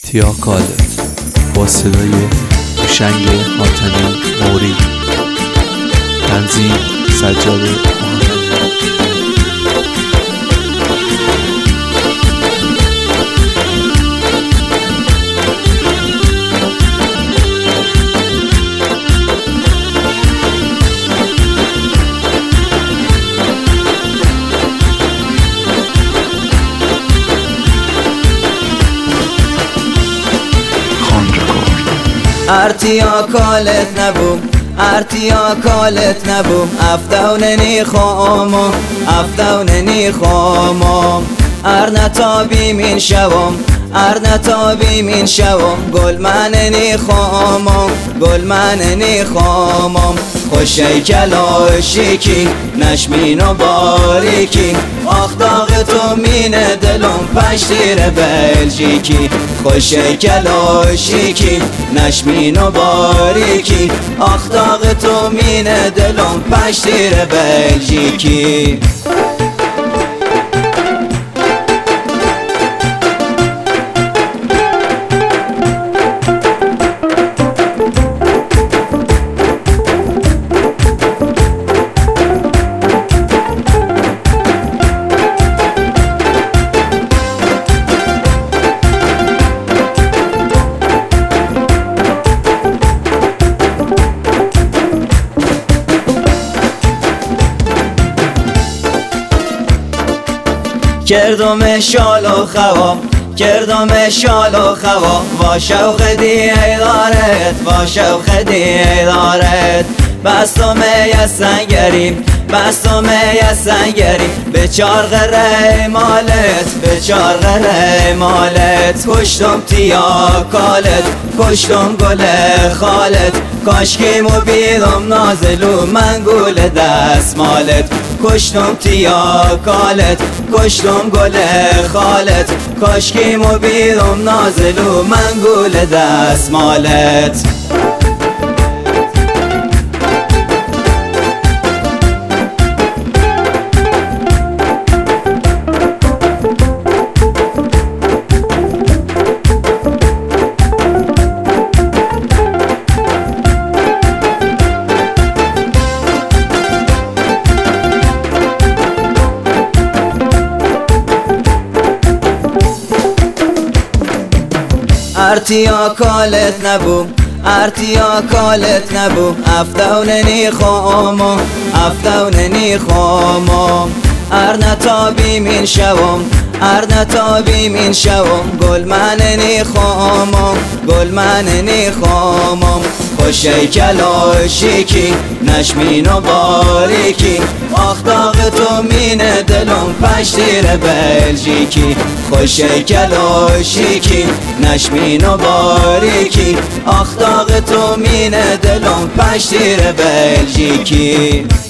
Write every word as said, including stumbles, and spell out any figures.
تیا کالت با صدای هوشنگ حاتمی موری، تنظیم سجاد محمدی. ارتیا کالت نبوم ارتیا کالت نبوم افتوننی خامم افتوننی خامم ار نتابی من شوم ار نتابی من شوم گل مننی خامم گل مننی خامم خوشی کلاشیکی نشمین و باریکی آختاق تو مین دلم پشتیر بلژیکی خوشی کلاشیکی نشمین و باریکی آختاق تو مین دلم پشتیر بلژیکی. کردم شال و خوام کردم شال و خوام با شوق دیدارت با شوق دیدارت بستم یه سنگریم بستم یه سنگریم به چارق ریمالت به چارق ریمالت کشتم تیا کالت کشتم گل خالت کاشکیمو بیدم نازلو من گل دستمالت کشتم تیا کالت کشتم گل خالت کاشکیمو بیدم نازلو من گل دستمالت. ارتیا کالت نبوم ارتیا کالت نبوم افتوننی خامم افتوننی خامم ار نتابی من شوم ار نتابی من شوم گل مننی خامم گل مننی خامم خوشی کلاشیکی نشمین و باریکی آختاق تو مین دلم پشتیر بلژیکی خوشی کلاشیکی نشمین و باریکی آختاق تو مین دلم پشتیر بلژیکی.